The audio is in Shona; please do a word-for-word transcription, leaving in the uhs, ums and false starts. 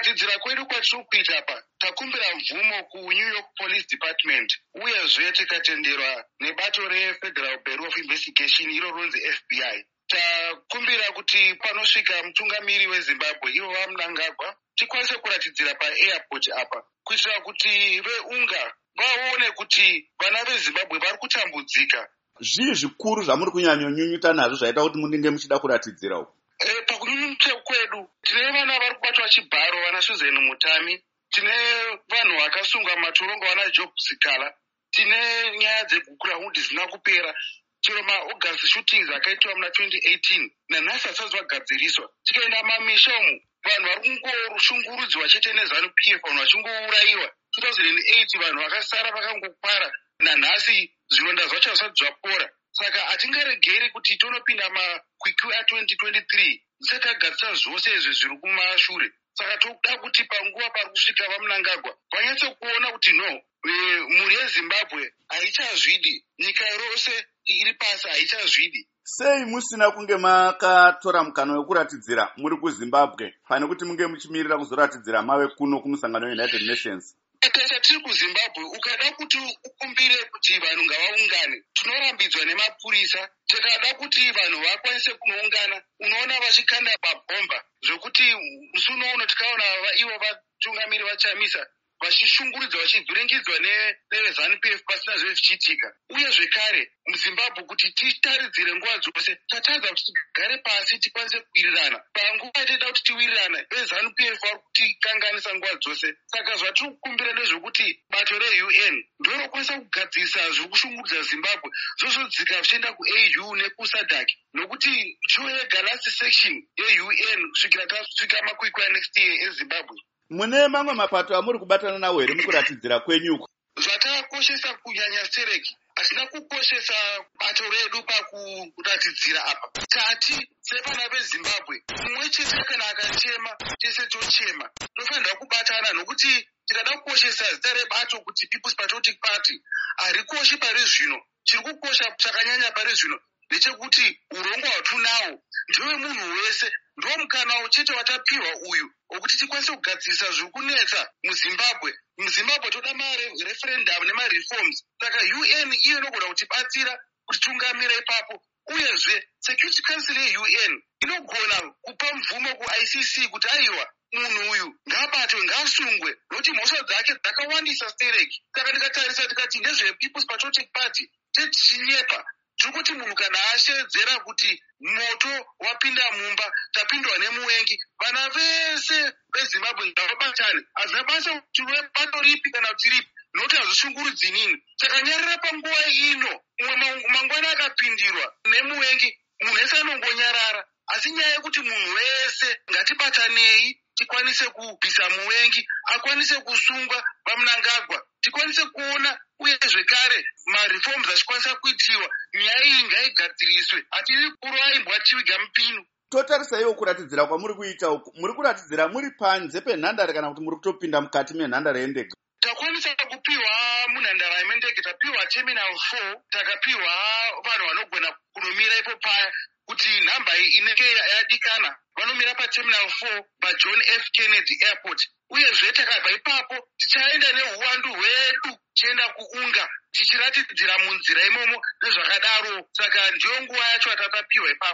kuratidzira kwedu kwatiri kuita apa, takumbira mvumo kuNew York Police Department uyezve tikatenderwa nebato reFederal Bureau of Investigation iro ronzi F B I. Takumbira kuti panosvika mutungamiri weZimbabwe ivo vaMnangagwa tikwanise kuratidzira paairport apa kuitira kuti veunga vaone kuti vana veZimbabwe vari kutambudzika. Zvii zvikuru zvamuri kunyanyonyunyuta nazvo zvaita kuti munenge muchida kuratidzira uku? E, pakunyunyuta kwedu tine vana vari kubatwa chibharo, vana Susan Mutami, tine vanhu vakasungwa matorongo, vana Job Sikala, tine nyaya dzegukurahundi dzisina kupera, chero maAugust shootings akaitwa muna twenty eighteen nanhasi hasati vagadziriswa. Tikaenda mamisha umu vanhu vari kungoshungurudziwa chete neZanu P F, vanhu vachingourayiwa. two thousand eight vanhu vakasara vakangopara, nanhasi zvironda zvacho hasati zvapora. Saka hatingaregeri kuti tonopinda makwikwi a twenty twenty-three dzisati tagadzisa zvose izvi zviri kumashure. Saka toda kuti panguva pari kusvika vaMnangagwa vanyatse kuona kuti no, mhuri yeZimbabwe haichazvidi, nyika rose iri pasi haichazvidi. Sei musina kunge makatora mukana wekuratidzira muri kuZimbabwe pane kuti munge muchimirira kuzoratidzira mave kuno kumusangano weUnited Nations? Tata tiri kuZimbabwe, ukada kuti ukumbire kuti vanhu ngavaungane, tinorambidzwa nemapurisa. Tikada kuti vanhu vakwanise kunoungana, unoona vachikanda mabhomba zvokuti musi uno tikaona ivo vatungamiri vachamisa vachishunguridza vachivhiringidzwa neZanu P F pasina zvese zvichiitika. Uye zvekare muZimbabwe kuti titaridzire nguva dzose tatadza kuti tigare pasi tikwanise kuwirirana. Panguva yatida kuti tiwirirana veZanu P F vari kutikanganisa nguva dzose. Saka zvatiri kukumbira ndezvekuti bato reU N ndorokwanisa kugadzirisa zviri kushunguridza Zimbabwe zvozodzika zvichienda kuA U nekuSADC, nokuti shure yegalasi section yeU N kusvikira tasvika makwikwi next year eZimbabwe. Mune mamwe mapato amuri kubatana nawo here mukuratidzira kwenyuko? Zvatakakoshesa kunyanya stereki, hatina kukoshesa bato redu pakuratidzira apa. Tati sevana veZimbabwe, mumwe chete kana akachema tese tochema. Tofanirwa kubatana nokuti tikada kukoshesa zita rebato kuti People's Patriotic Party harikoshi pari zvino. Chiri kukosha chakanyanya pari zvino ndechekuti urongwa hwatunawo ndiwe munhu wese, ndo mukana chete watapiwa uyu wokuti tikwanise kugadzirisa zviri kunetsa muZimbabwe. MuZimbabwe toda mareferendum nemareforms. Saka U N iyo inogona kutibatsira kuti tungamira ipapo. Uyezve Security Council yeU N inogona kupa mvumo kuI C C kuti aiwa munhu uyu ngaabatwe, ngaasungwe, nokuti mhosva dzake dzakawandisa stereki. Saka ndikatarisa tikati ndezve People's Patriotic Party techinyepa. Tikuti munhu kana ashedzera kuti moto wapinda mumba, tapindwa nemuwengi, vana vese veZimbabwe ngavabatane. Hazina basa kuti bato ripi kana kuti ripi, nokuti hazvishunguridzi nini. Chakanyarara panguva ino, umwe mangwana akapindirwa nemuwengi, munhu wese anongonyarara. Asi nyaya yekuti munhu wese ngatibatanei tikwanise kubvisa muwengi, akwanise kusungwa vaMnangagwa, tikwanise kuona uye zvekare mareforms achikwanisa kuitiwa, nyaya iyi ngaigadziriswe. Hatiri kuraimbwa chiviga mupinu. Totarisaiwo kuratidzira kwamuri kuita uku, muri kuratidzira muri panze penhandare kana kuti muri kutopinda mukati menhandare yendege? Takwanisa kupiwa munhandare yendege, tapiwa terminal four, takapiwa vanhu vanogona kunomira ipo paya kuti nhamba iyi inenge yadikana vanomira paterminal four paJohn F Kennedy Airport. Uyezve takabva ipapo tichaenda neuwandu hwedu tichienda kuunga tichiratidzira munzira imomo nezvakadaro. Saka ndiyo nguva yacho yatatapiwa ipapo.